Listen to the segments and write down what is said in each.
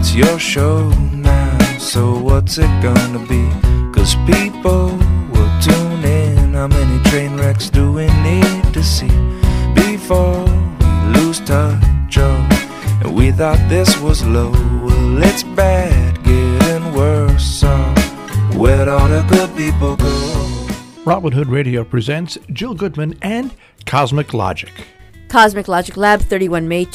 It's your show now, so what's it gonna be? 'Cause people will tune in. How many train wrecks do we need to see before we lose touch? Oh, and we thought this was low. Well, it's bad, getting worse. So where'd all the good people go? Robin Hood Radio presents Jill Goodman and Cosmic Logic. Cosmic Logic Lab, 31 May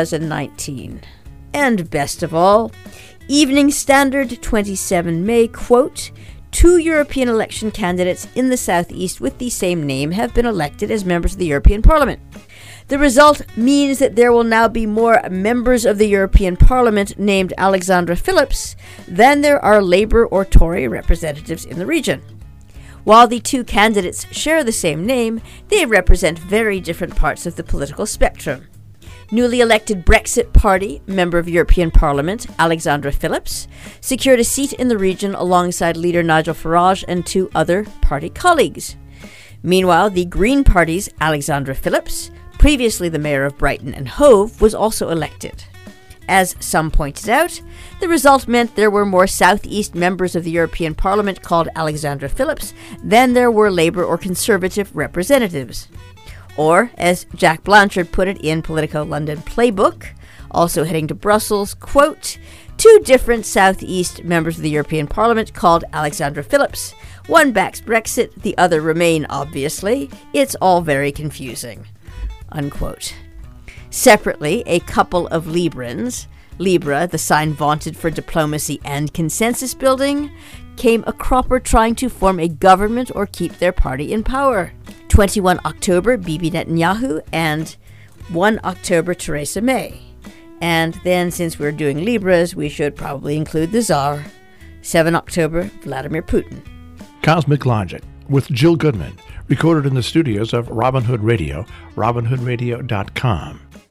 2019. And best of all, Evening Standard, 27 May, quote, 2 European election candidates in the southeast with the same name have been elected as members of the European Parliament. The result means that there will now be more members of the European Parliament named Alexandra Phillips than there are Labour or Tory representatives in the region. While the 2 candidates share the same name, they represent very different parts of the political spectrum. Newly elected Brexit Party member of European Parliament, Alexandra Phillips, secured a seat in the region alongside leader Nigel Farage and 2 other party colleagues. Meanwhile, the Green Party's Alexandra Phillips, previously the mayor of Brighton and Hove, was also elected. As some pointed out, the result meant there were more southeast members of the European Parliament called Alexandra Phillips than there were Labour or Conservative representatives. Or, as Jack Blanchard put it in Politico London Playbook, also heading to Brussels, quote, 2 different southeast members of the European Parliament called Alexandra Phillips. One backs Brexit, the other Remain, obviously. It's all very confusing, unquote. Separately, a couple of Librans, Libra, the sign vaunted for diplomacy and consensus building, came a cropper trying to form a government or keep their party in power. 21 October, Bibi Netanyahu, and 1 October, Theresa May. And then, since we're doing Libras, we should probably include the Tsar. 7 October, Vladimir Putin. Cosmic Logic with Jill Goodman, recorded in the studios of Robin Hood Radio, robinhoodradio.com.